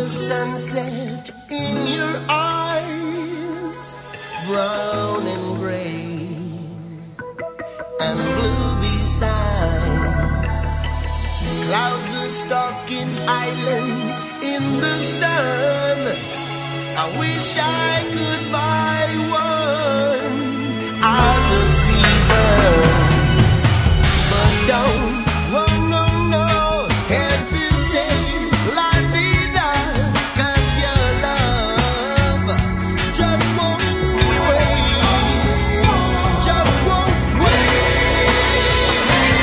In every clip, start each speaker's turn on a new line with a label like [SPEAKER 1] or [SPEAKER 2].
[SPEAKER 1] the sunset in your eyes, brown and gray and blue besides. Clouds are stalking islands in the sun. I wish I could buy one out of season, but don't, oh no, no, hesitate, la vida, 'cause your love just won't wait, just won't wait.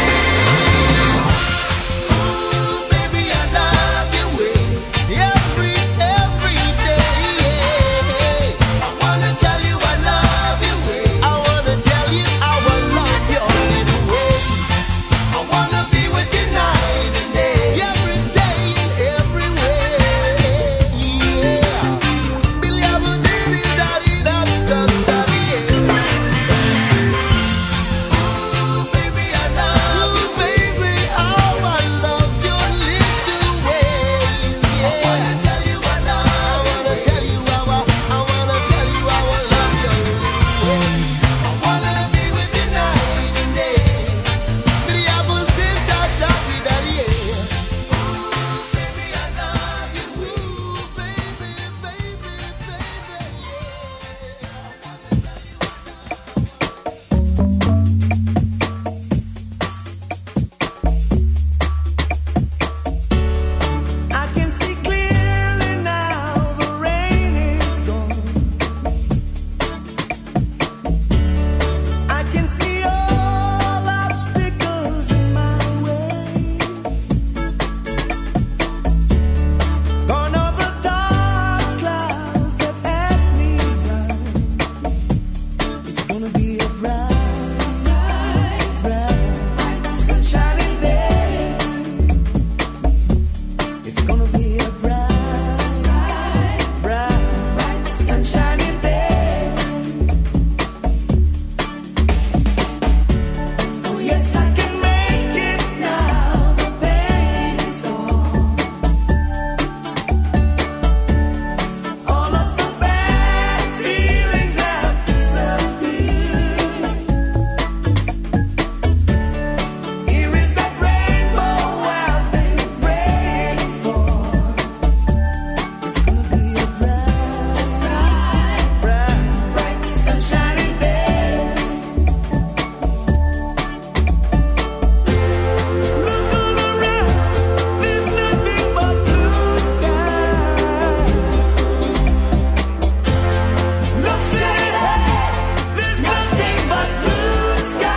[SPEAKER 1] Ooh, baby, I love your way, every day. I wanna tell you I love your way. I wanna tell you how I love your little ways. I wanna be with you night and day, every day and every way. Yeah. Billy, I would daddy, daddy, that's the daddy. Ooh, baby, I love you, baby. How I love your little ways. Yeah. I wanna tell you I love. I wanna tell you how I wanna tell you how I love your little ways. I wanna be with you night and day. Billy, I would sit down, daddy, daddy. Ooh, baby, I love you. Ooh, baby, baby, baby, yeah. I wanna tell you.
[SPEAKER 2] I can see clearly now, the rain is gone. I can see all obstacles in my way. Gone are the dark clouds that had me blind. It's gonna be a bright, sunshiny day. It's gonna be a bright, sunshiny day. Oh yes, I can make it now. The pain is gone. All of the bad feelings have disappeared. Here is that rainbow I've been praying for. It's gonna be a bright, sunshiny day. Look all around, there's nothing but blue skies. Look straight ahead, there's nothing but blue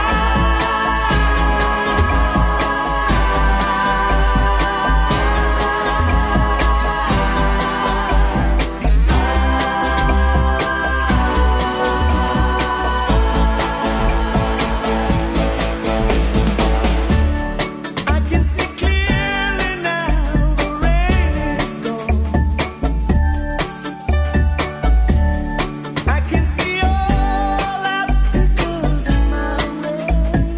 [SPEAKER 2] I can see clearly now, the rain is gone. I can see all obstacles in my way.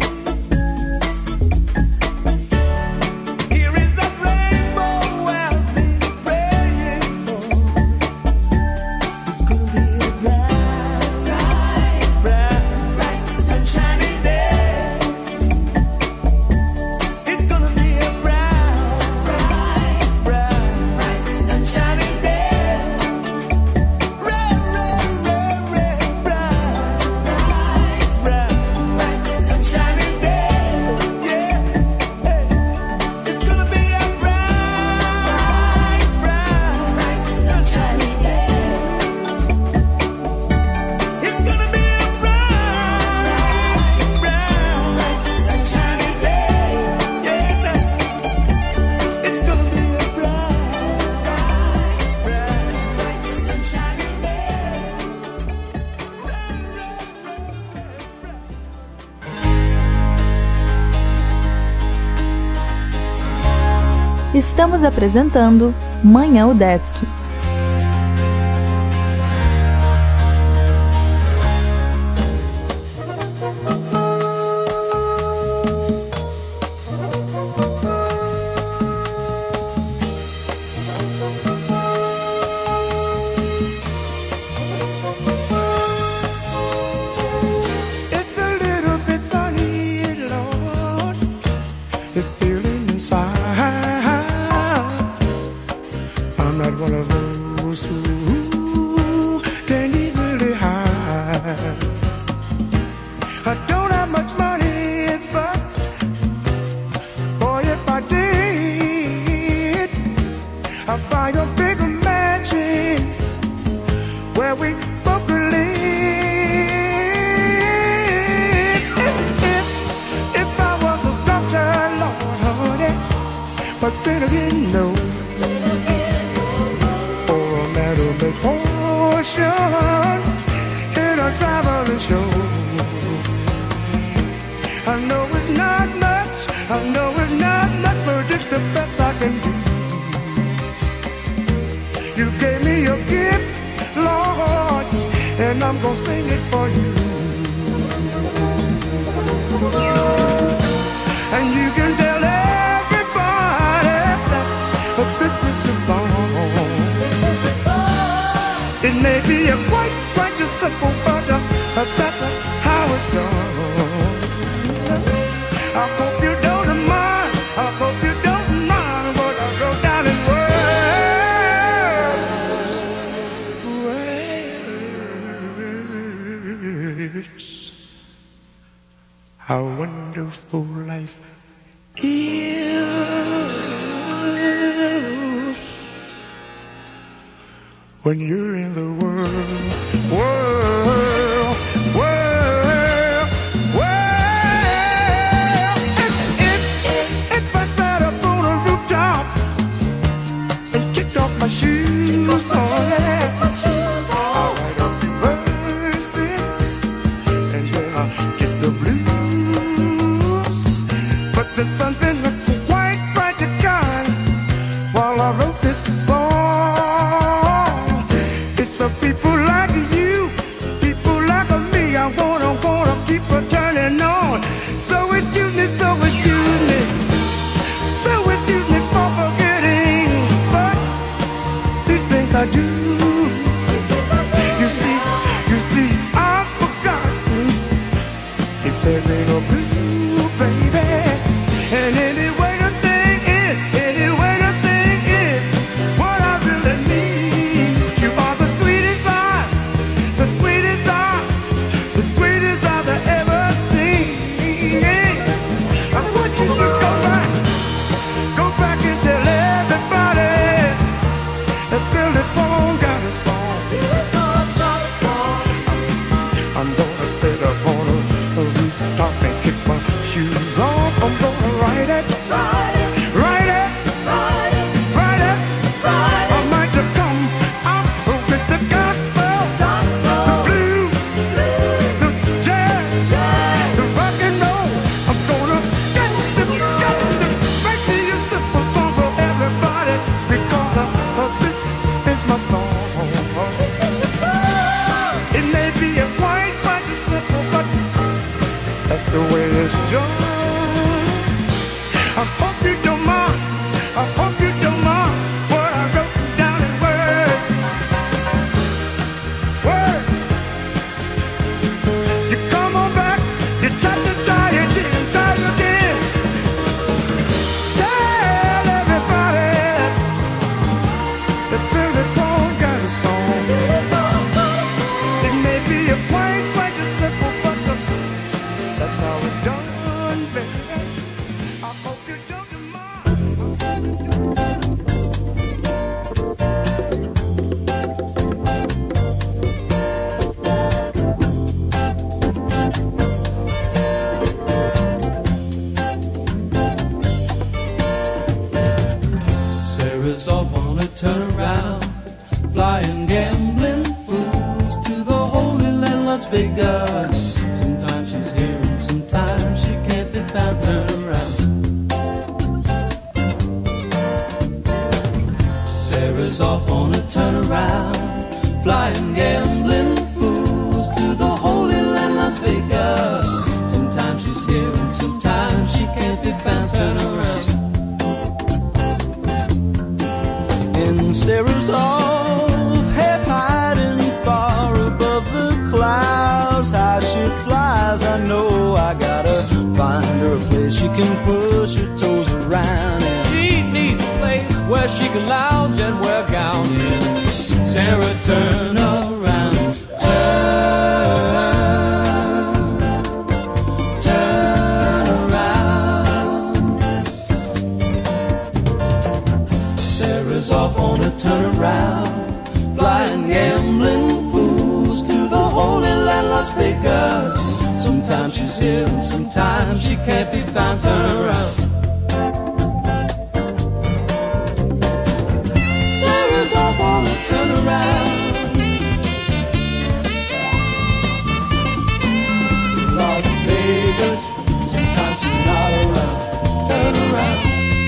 [SPEAKER 2] Here is the rainbow I've been praying for. It's gonna be a bright, sunshiny day. It's gonna be a bright, sunshiny day. Bright, sunshiny day. Yeah, it's gonna be a bright, sunshiny day. It's gonna be a bright, sunshiny day. Yeah, it's gonna be a bright, sunshiny day.
[SPEAKER 3] Estamos apresentando Manhã UDESC.
[SPEAKER 2] those who can easily hide. I don't have much money, but boy, if I did, I'd buy a bigger mansion where we both could live. If I was a sculptor, Lord, honey, but then again, no. Or a man who makes potions in a traveling show. I know it's not much, I know it's not much, but it's the best I can do. You gave me a gift, Lord, and I'm gonna sing it for you. And you can tell everybody that this is your song. It may be a quite just simple, but that's how it goes. I hope you don't mind, I hope you don't mind what I wrote down in words. How wonderful life is when you're in the world. If I sat up on a rooftop and kicked off my shoes, I'll write a few verses and then I'll get the blues. But there's something quite practical while I wrote this song. It's the people like you, people like me, I wanna keep her turning on. So excuse me, so excuse me, so excuse me for forgetting, but these things I do. You see, I've forgotten if there ain't no blue, baby. And anyway the thing is, what I really need. You are the sweetest eyes, the sweetest eyes, the sweetest eyes I ever seen. I want you to go back and tell everybody that Billy Paul got a song. I'm gonna sit up on a rooftop and kick my shoes off. I'm gonna write it. I might have come out with the gospel, the blues, the jazz, the rock and roll. I'm gonna get to make me a simple song for everybody because this is my song. It may be a quite simple, but that's the way it's done. I hope you don't mind. I hope you don't mind what I wrote down in words. You come on back. You try to try again. Tell everybody that Billy Paul got a song. It may be a quite simple, but that's how it's done, baby. I hope you don't mind.
[SPEAKER 4] Sarah's off on a turnaround, flying gambling fools to the Holy Land, Las Vegas. Sometimes she's here and sometimes she can't be found. Turn around. Sarah's off on a turnaround, flying gambling fools to the Holy Land, Las Vegas. Sometimes she's here and sometimes she can't be found. Turn around. And Sarah's off, half hiding far above the clouds. How she flies, I know I gotta find her a place she can push her toes around. And she needs a place where she can lounge and wear a gown. And around, flying gambling fools to the Holy Land, Las Vegas. Sometimes she's here and sometimes she can't be found. Turn around. Sarah's off on a turnaround. Las Vegas, sometimes she's not around. Turn around.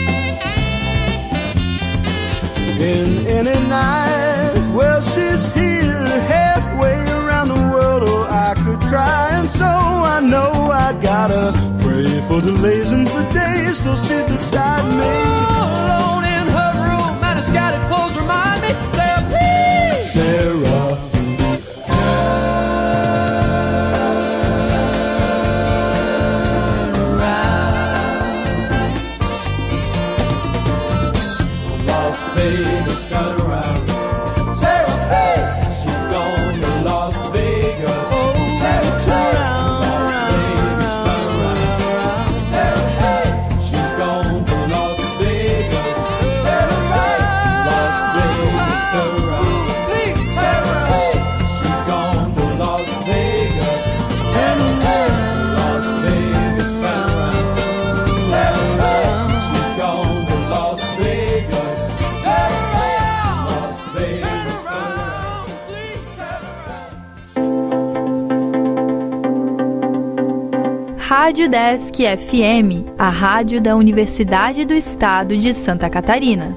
[SPEAKER 4] In any night, well, she's here halfway around the world. Oh, I could cry, and so I know I gotta pray for delays and for days till she beside me. Alone in her room, and her scattered clothes remind me, Sarah, please, Sarah. Vegas, turn around. Sarah, hey, she's gone to Las Vegas. Oh, Sarah, turn around. Sarah, hey, she's gone to Las Vegas. Sarah, Las Vegas, turn around. Sarah, hey, she's gone to Las Vegas. Turn around. Las Vegas, turn around. Sarah, she's gone to Las Vegas.
[SPEAKER 3] Rádio Desk FM, a rádio da Universidade do Estado de Santa Catarina.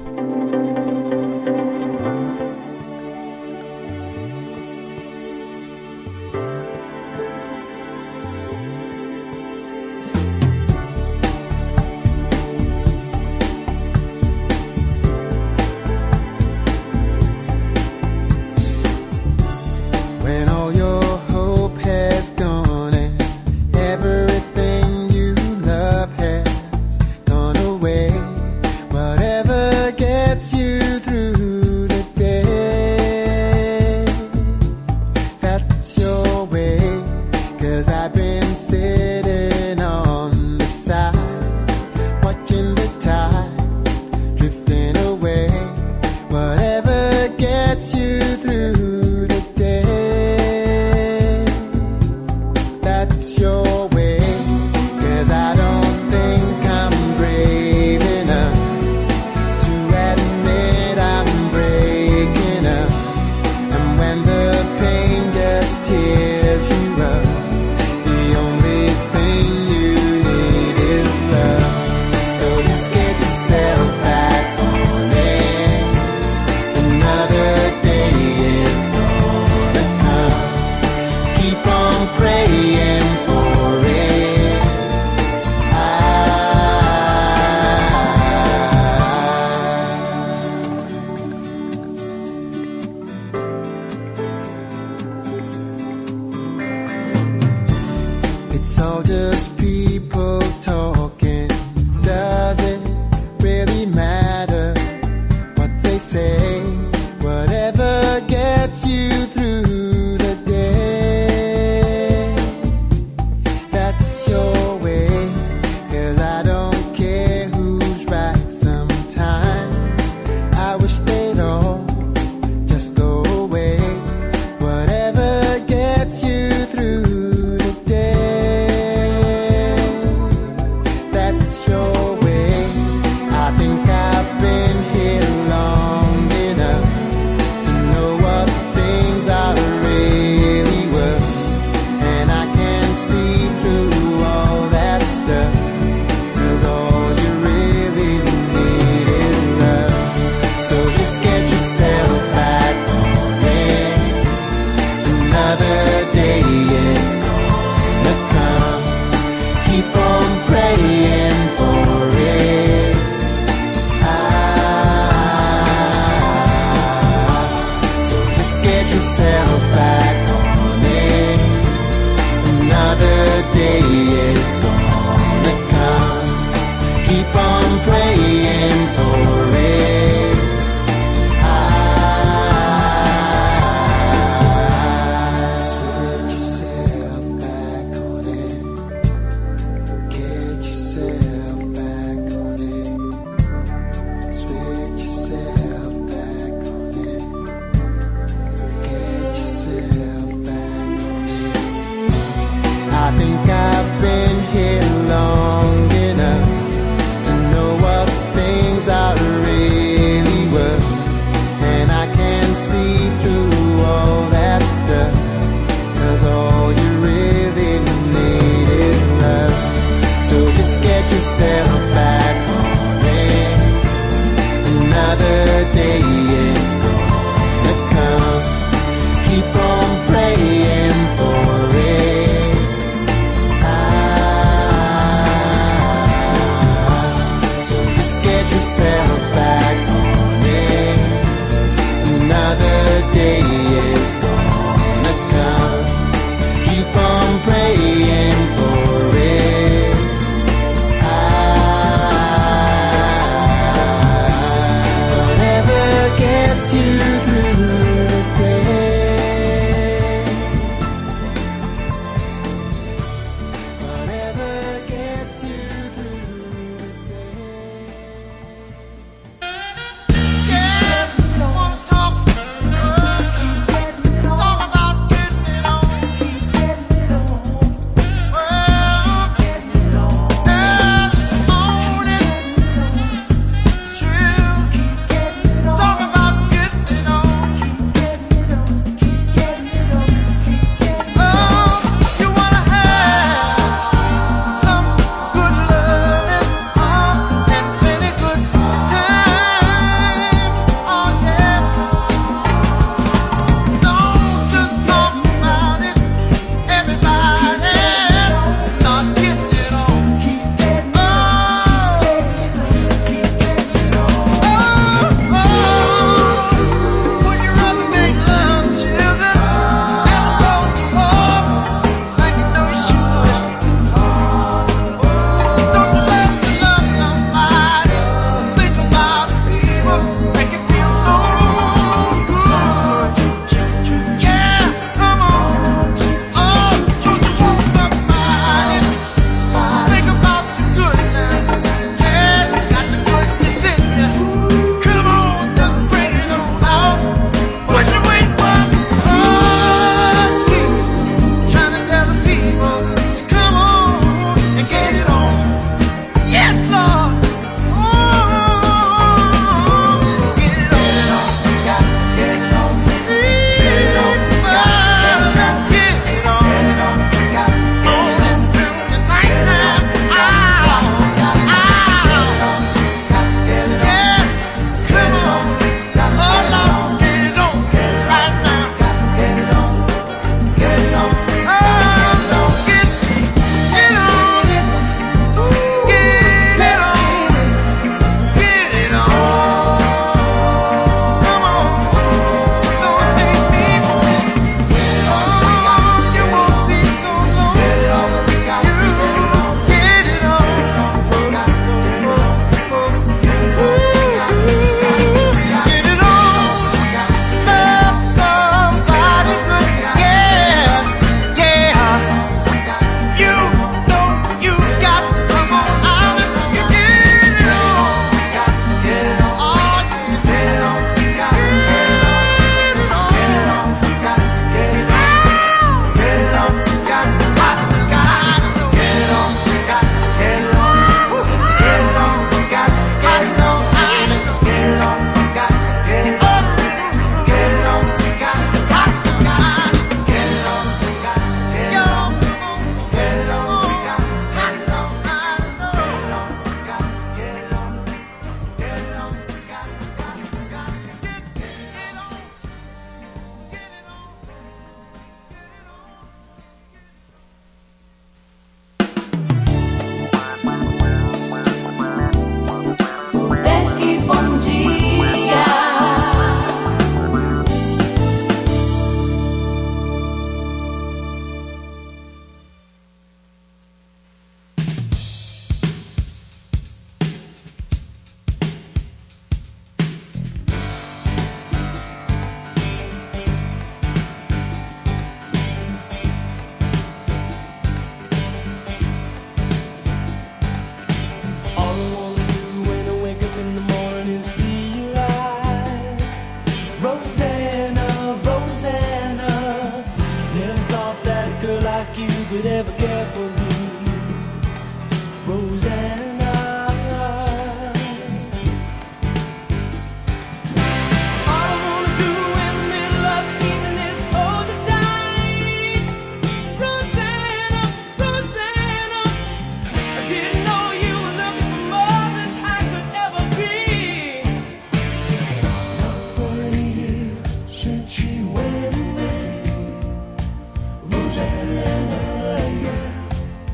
[SPEAKER 1] When all your hope has gone and everything you love has gone away, whatever gets you through the day, that's your way. 'Cause I've been sitting on the side, watching the tide drifting away, whatever gets you through the day, that's your way. 'Cause I don't think I'm brave enough to admit I'm breaking up. And when the pain just tears you up, the only thing you need is love. So just get yourself back on it. Another day is gonna come. Keep on praying for it. It's all just people talking. Does it really matter what they say? Whatever gets you through the day, that's your way. 'Cause I don't care who's right sometimes. I wish they'd all just go away. Whatever gets you through the day, that's your way. I think I've been here long enough to know what things are really worth. And I can see through all that stuff. 'Cause all you really need is love. So just get yourself back on it. Another day is gonna come. Keep on praying for it. So just get yourself back on it. Another day is gonna come. Keep on praying for it. Switch yourself back on it. Get yourself back on it. Switch yourself back on it.
[SPEAKER 5] could ever care for me, Rosanna. All I wanna do in the middle of the evening is hold you tight, Rosanna, Rosanna. I didn't know you were looking for more than I could ever be. Not for a year since she went away, Rosanna, yeah.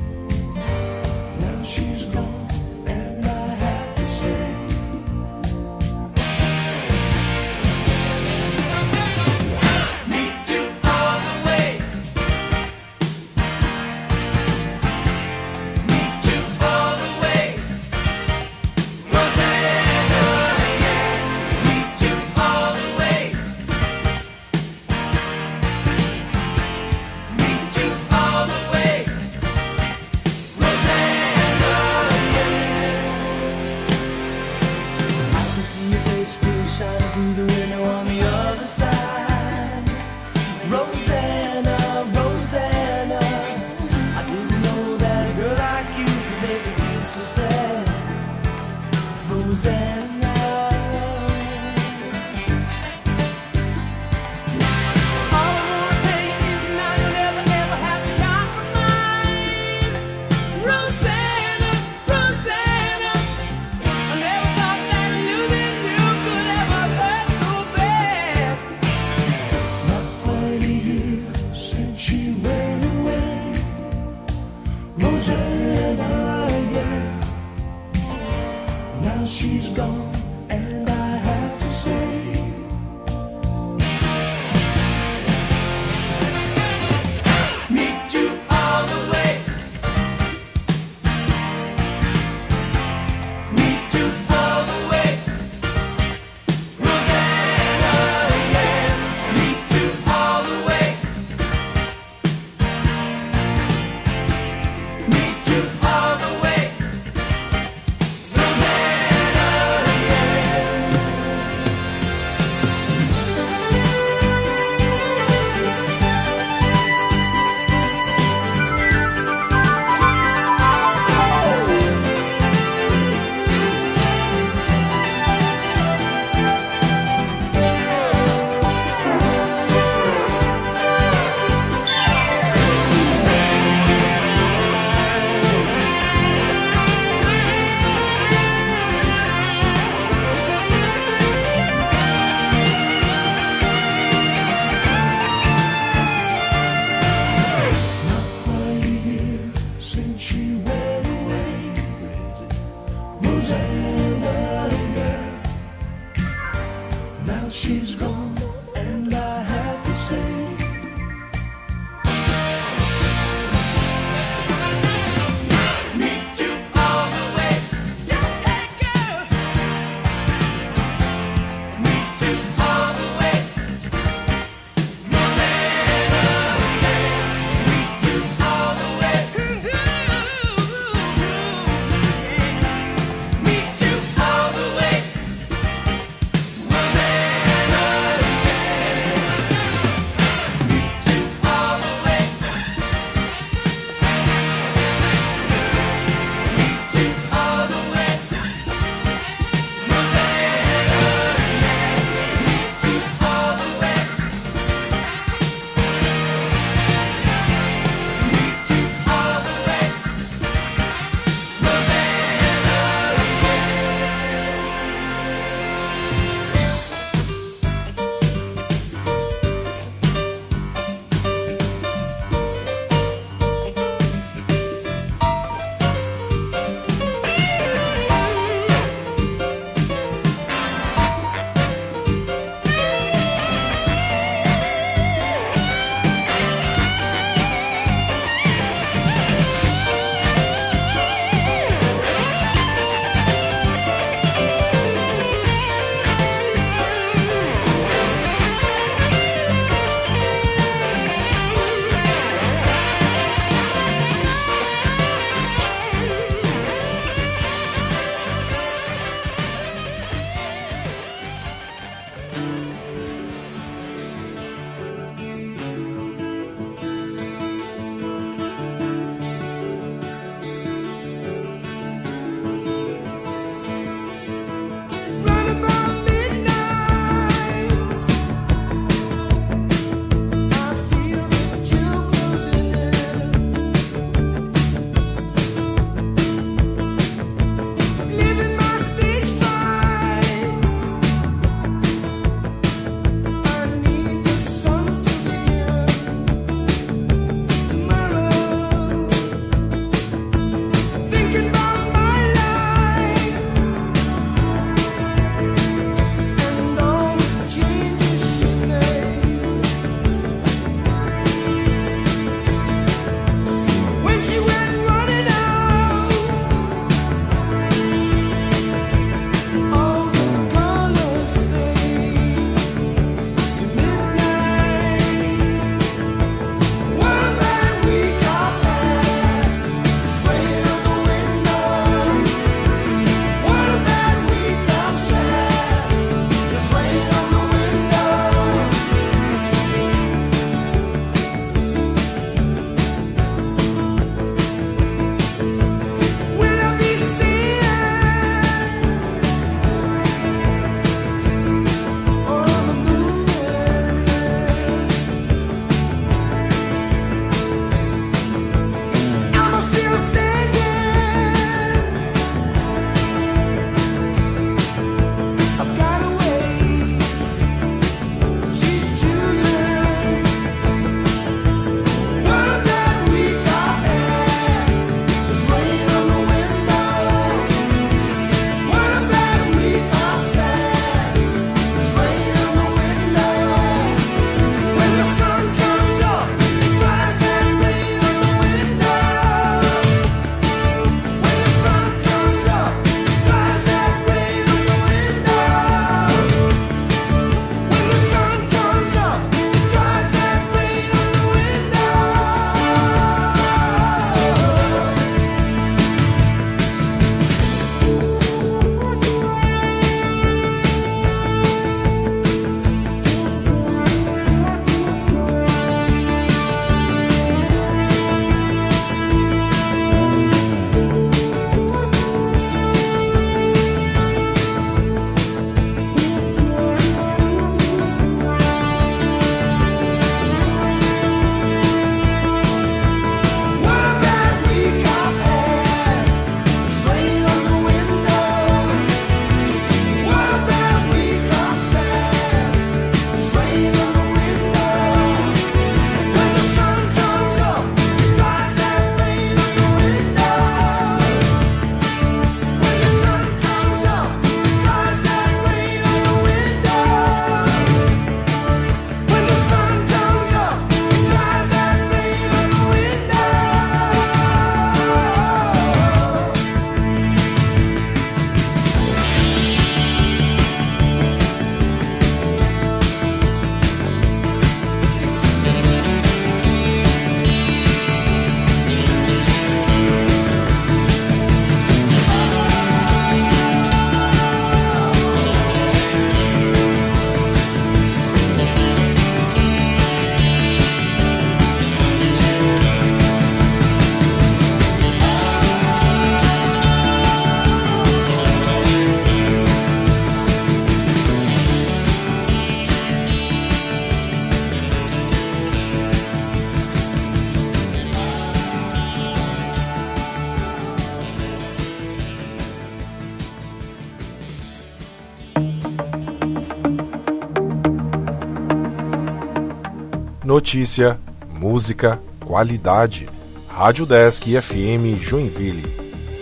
[SPEAKER 6] Notícia, música, qualidade. Rádio Desk FM Joinville.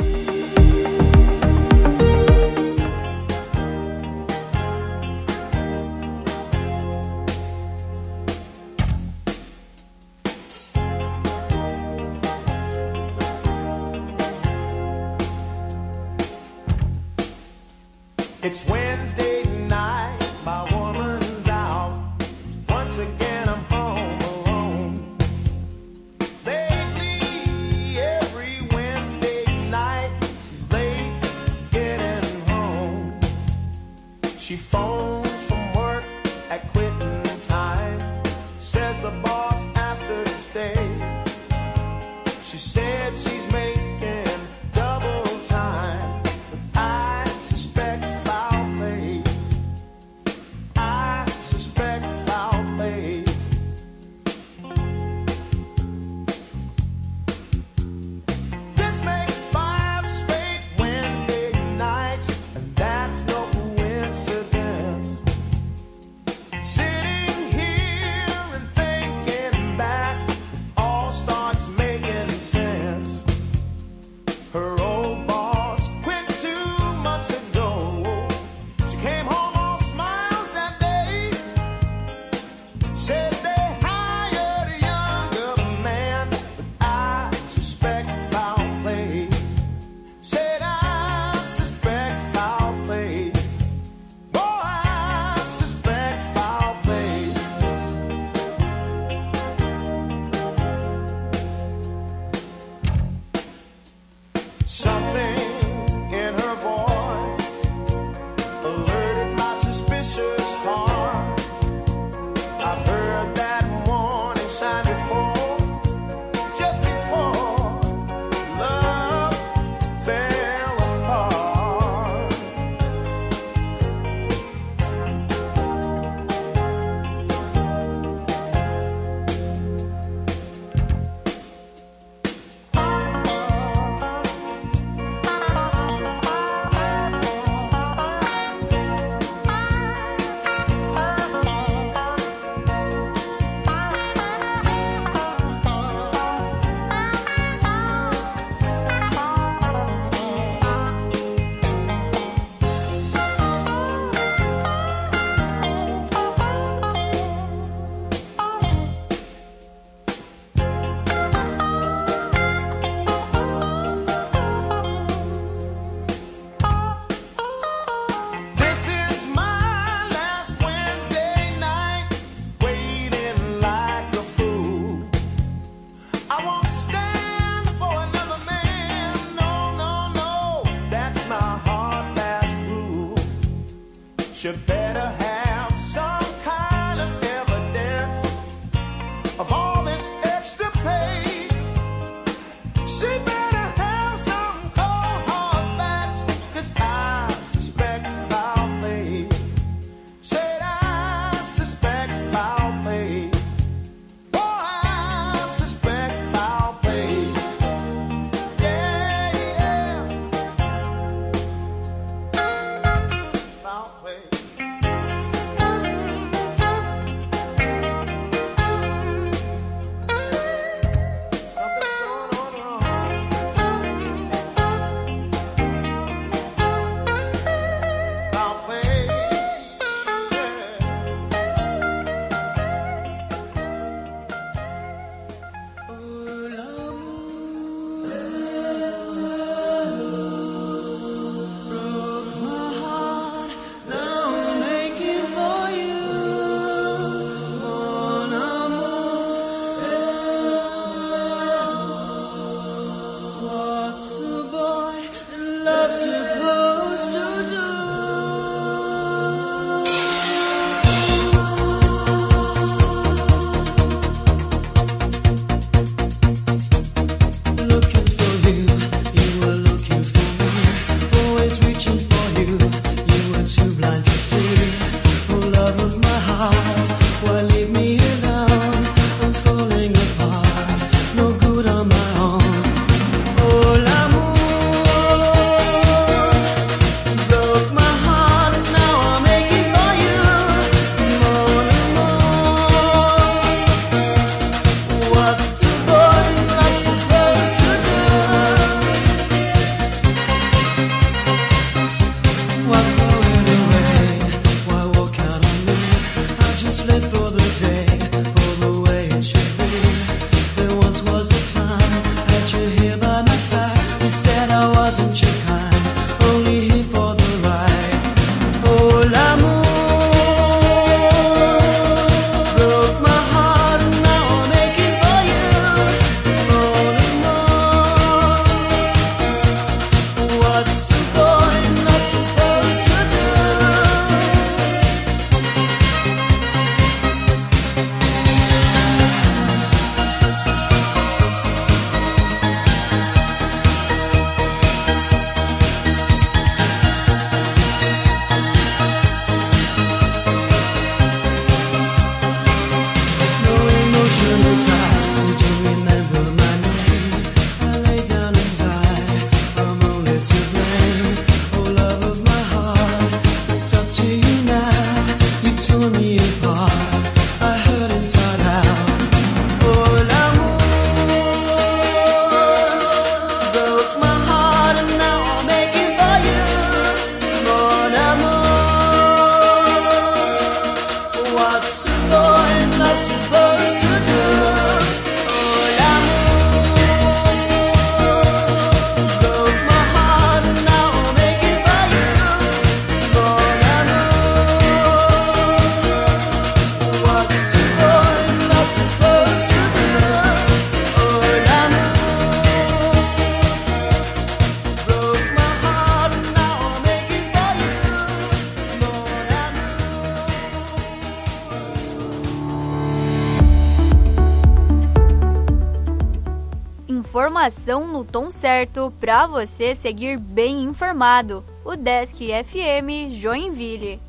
[SPEAKER 1] It's Wednesday night, my woman's out. Once again I'm home alone. Lately, every Wednesday night, she's late getting home. She phones from work at quitting time. Says the boss asked her to stay. She said she's making double time. But I suspect foul play. I suspect foul play. This makes 5 straight Wednesday nights, and that's no coincidence. Sitting here and thinking back, it all starts making sense. Her old boss quit 2 months ago. She came home all smiles that day. Said they hired a younger man, but I suspect foul play. Said I suspect foul play. Boy, I suspect foul play. Something in her voice alerted my suspicious heart. I've heard that warning sign before, just before love fell apart. This is my last Wednesday night, waiting like a fool. I won't stand for another man, no, no, no. That's my hard, fast rule. Should better have some kind of evidence of all this extra pay. She better have some cold hard facts, 'cause I suspect foul play. Said I suspect foul play. Boy, I suspect foul play. Yeah, yeah. Foul play.
[SPEAKER 3] informação no tom certo para você seguir bem informado. O Desk FM Joinville.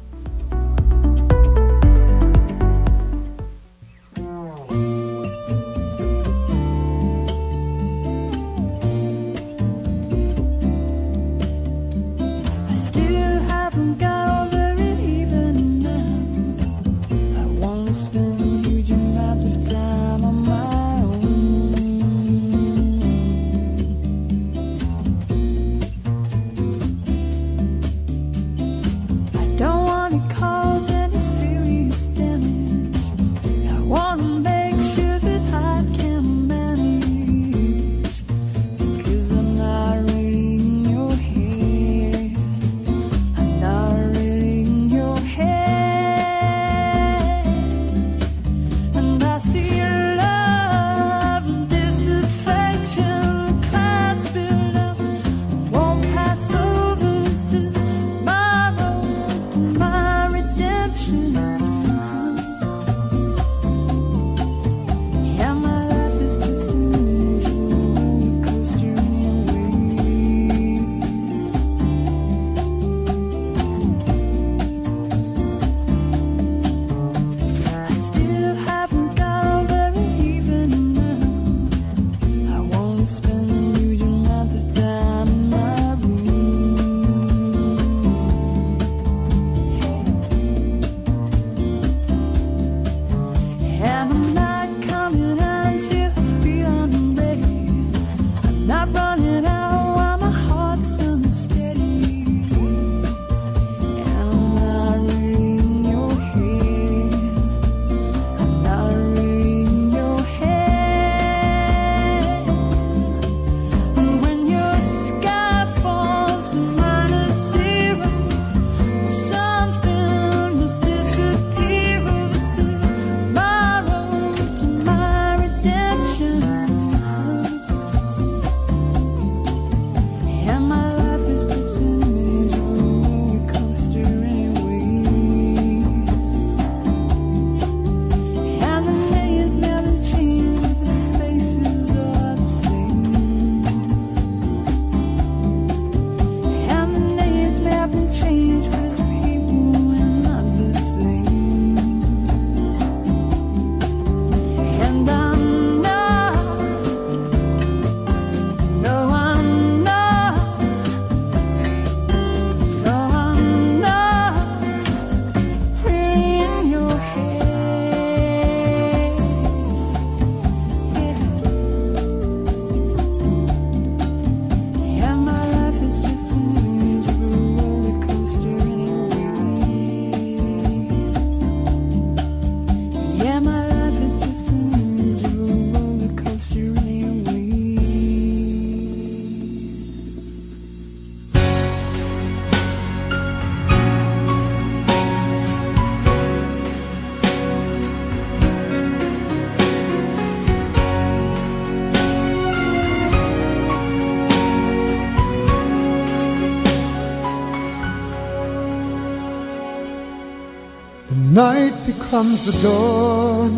[SPEAKER 7] Night becomes the dawn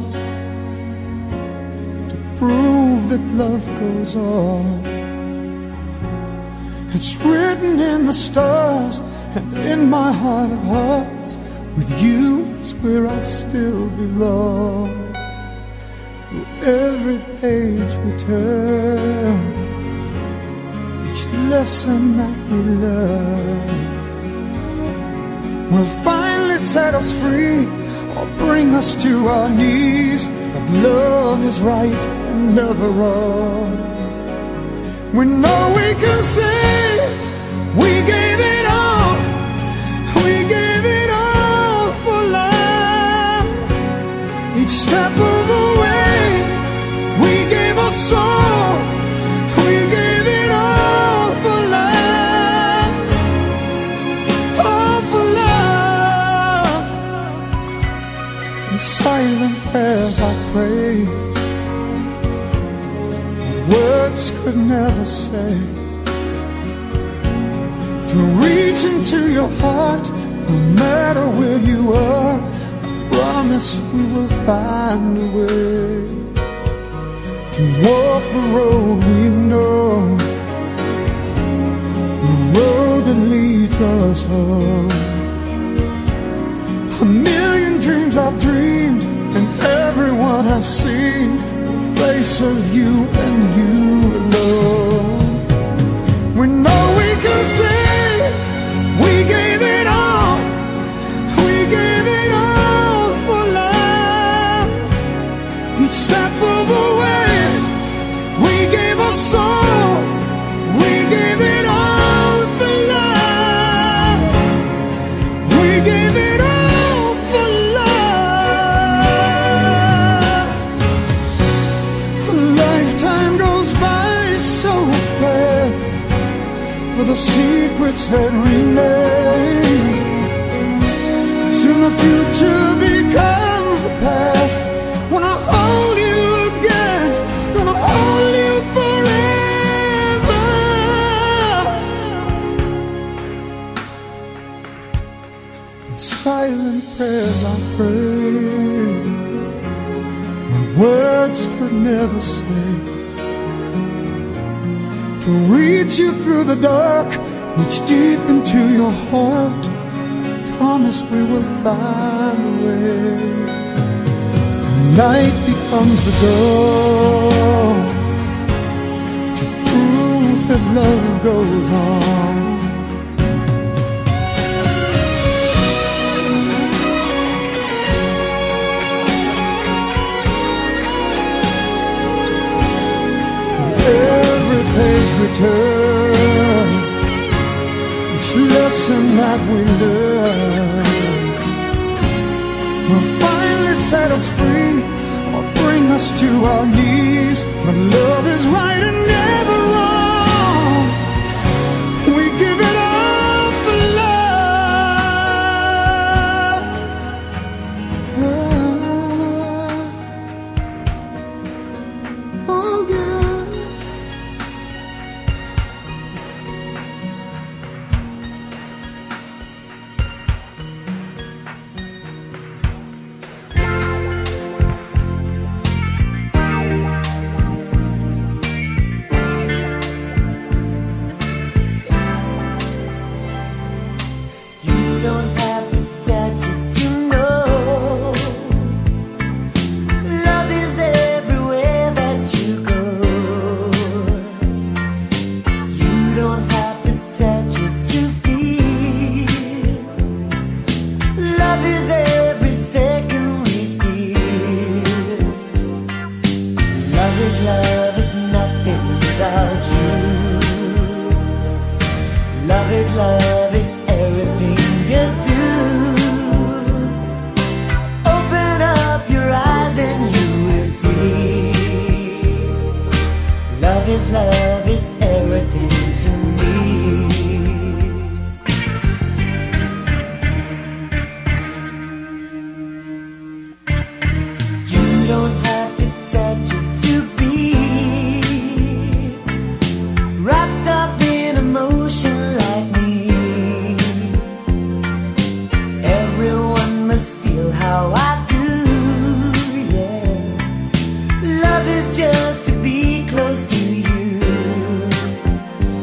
[SPEAKER 7] to prove that love goes on. It's written in the stars and in my heart of hearts. With you is where I still belong. Through every page we turn, each lesson that we learn will finally set us free or bring us to our knees. But love is right and never wrong. We know we can say we gave it all. We gave it all for love. Each step of the way we gave our soul. We gave it all for love. All for love. In silent prayers I pray, words could never say, to reach into your heart, no matter where you are. I promise we will find a way to walk the road we know, the road that leads us home. A million dreams I've dreamed, and everyone I've seen, the face of you and you alone. We know we can say we gave it all, we gave it all for love. Each step of the way, we gave our soul, we gave it all for love. We gave it all for love. A lifetime goes by so fast, for the secrets that remain. Soon the future becomes the past. When I hold you again, gonna hold you forever. In silent prayers I pray, my words could never say. To reach you through the dark, reach deep into your heart. Promise we will find a way. Night becomes the dawn to prove that love goes on. Every page we turn, each lesson that we learn will finally set us free or bring us to our knees. But love is right and never wrong. We give it all for love. Oh, yeah.
[SPEAKER 5] Love is everything you do. Open up your eyes and you will see. Love is everything to me. You don't have to touch it to be wrapped up in emotion like me. Everyone must feel how I do, yeah. Love is just to be close to you.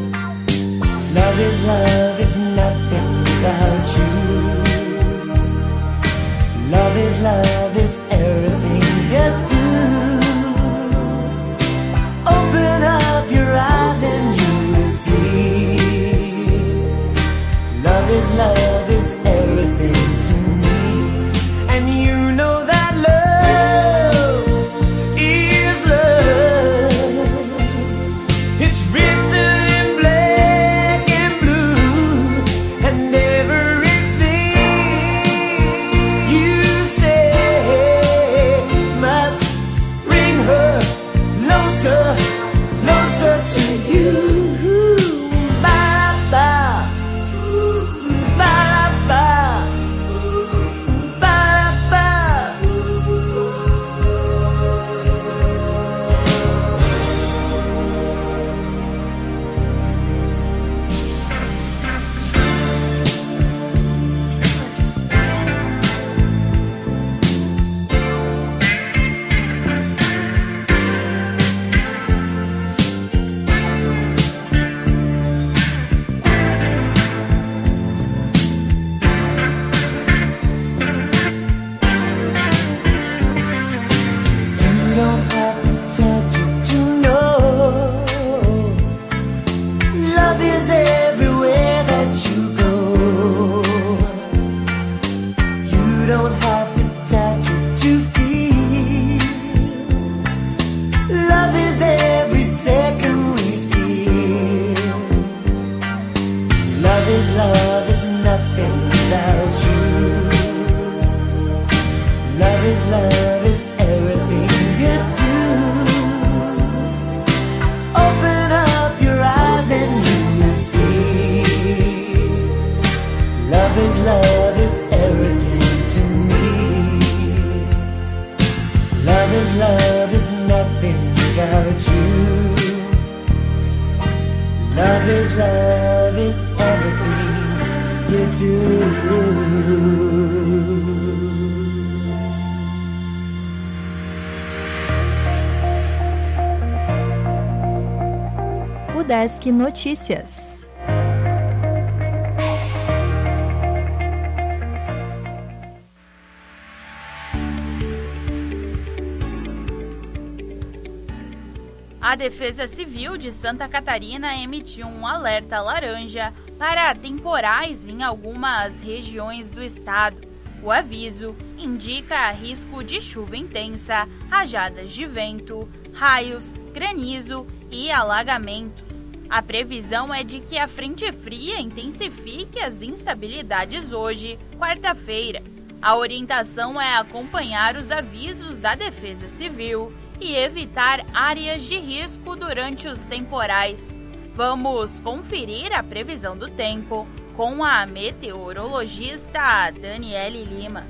[SPEAKER 8] love is nothing without you. Love is everything you do.
[SPEAKER 3] Udesc Notícias. A Defesa Civil de Santa Catarina emitiu um alerta laranja para temporais em algumas regiões do estado. O aviso indica risco de chuva intensa, rajadas de vento, raios, granizo e alagamentos. A previsão é de que a frente fria intensifique as instabilidades hoje, quarta-feira. A orientação é acompanhar os avisos da Defesa Civil e evitar áreas de risco durante os temporais. Vamos conferir a previsão do tempo com a meteorologista Daniele Lima.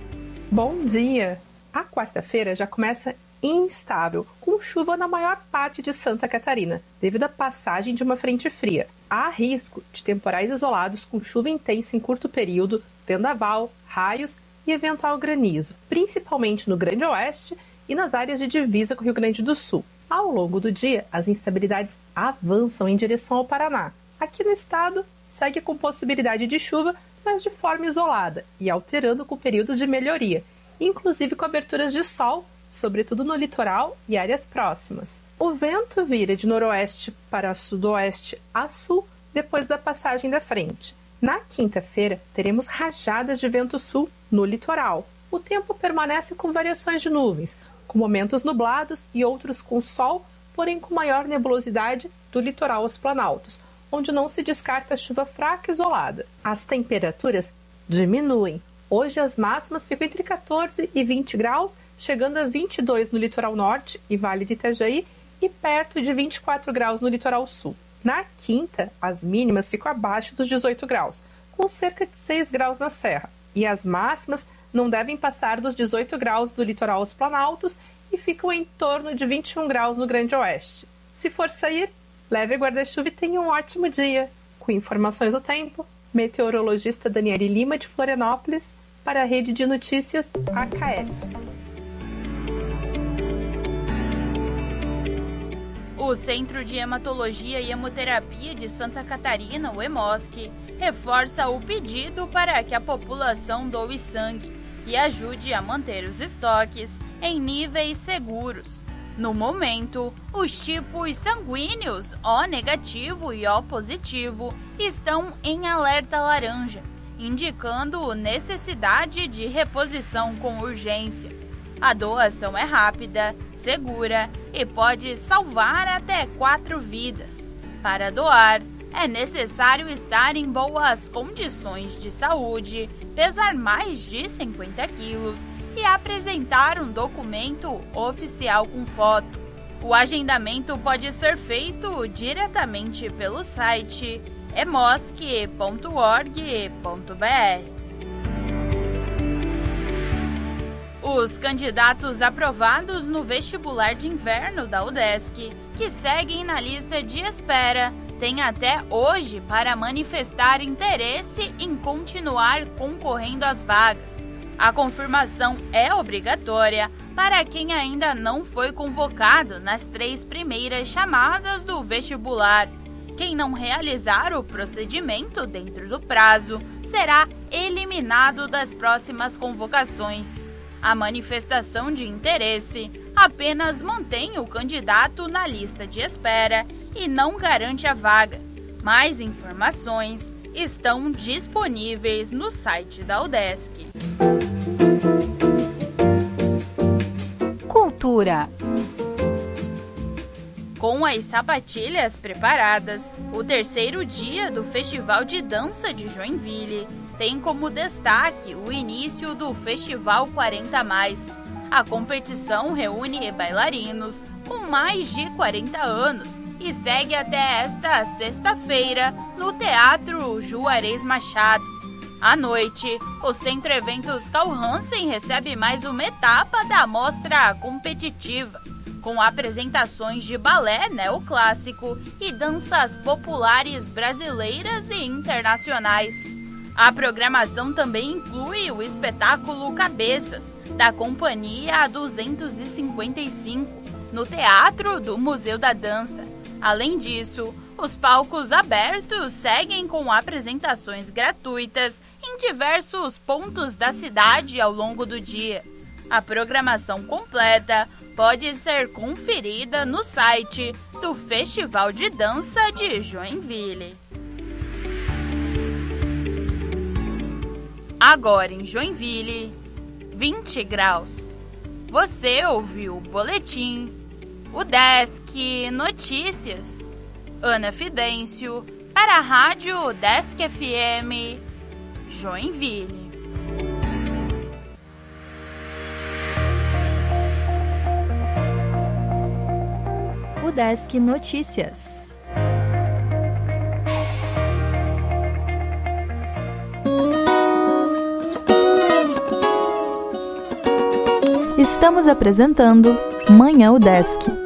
[SPEAKER 9] Bom dia! A quarta-feira já começa instável, com chuva na maior parte de Santa Catarina, devido à passagem de uma frente fria. Há risco de temporais isolados com chuva intensa em curto período, vendaval, raios e eventual granizo, principalmente no Grande Oeste e nas áreas de divisa com o Rio Grande do Sul. Ao longo do dia, as instabilidades avançam em direção ao Paraná. Aqui no estado, segue com possibilidade de chuva, mas de forma isolada e alterando com períodos de melhoria, inclusive com aberturas de sol, sobretudo no litoral e áreas próximas. O vento vira de noroeste para sudoeste a sul depois da passagem da frente. Na quinta-feira, teremos rajadas de vento sul no litoral. O tempo permanece com variações de nuvens, com momentos nublados e outros com sol, porém com maior nebulosidade do litoral aos planaltos, onde não se descarta chuva fraca isolada. As temperaturas diminuem. Hoje as máximas ficam entre 14 e 20 graus, chegando a 22 no litoral norte e Vale de Itajaí e perto de 24 graus no litoral sul. Na quinta, as mínimas ficam abaixo dos 18 graus, com cerca de 6 graus na serra, e as máximas não devem passar dos 18 graus do litoral aos planaltos e ficam em torno de 21 graus no Grande Oeste. Se for sair, leve guarda-chuva e tenha um ótimo dia. Com informações do tempo, meteorologista Daniele Lima de Florianópolis, para a Rede de Notícias AKL.
[SPEAKER 3] O Centro de Hematologia e Hemoterapia de Santa Catarina, o EMOSC, reforça o pedido para que a população doe sangue e ajude a manter os estoques em níveis seguros. No momento, os tipos sanguíneos O negativo e O positivo estão em alerta laranja, indicando necessidade de reposição com urgência. A doação é rápida, segura e pode salvar até 4 vidas. Para doar, é necessário estar em boas condições de saúde, pesar mais de 50 quilos e apresentar um documento oficial com foto. O agendamento pode ser feito diretamente pelo site emosc.org.br. Os candidatos aprovados no vestibular de inverno da UDESC, que seguem na lista de espera, têm até hoje para manifestar interesse em continuar concorrendo às vagas. A confirmação é obrigatória para quem ainda não foi convocado nas 3 primeiras chamadas do vestibular. Quem não realizar o procedimento dentro do prazo será eliminado das próximas convocações. A manifestação de interesse apenas mantém o candidato na lista de espera e não garante a vaga. Mais informações estão disponíveis no site da UDESC. Cultura. Com as sapatilhas preparadas, o terceiro dia do Festival de Dança de Joinville tem como destaque o início do Festival 40+. A competição reúne bailarinos com mais de 40 anos e segue até esta sexta-feira no Teatro Juarez Machado. À noite, o Centro Eventos Carl Hansen recebe mais uma etapa da mostra competitiva, com apresentações de balé neoclássico e danças populares brasileiras e internacionais. A programação também inclui o espetáculo Cabeças, da Companhia 255, no Teatro do Museu da Dança. Além disso, os palcos abertos seguem com apresentações gratuitas em diversos pontos da cidade ao longo do dia. A programação completa pode ser conferida no site do Festival de Dança de Joinville. Agora em Joinville, 20 graus. Você ouviu o boletim, o Desk Notícias. Ana Fidêncio, para a Rádio Desk FM, Joinville.
[SPEAKER 10] O Desk Notícias. Estamos apresentando Manhã o Desk.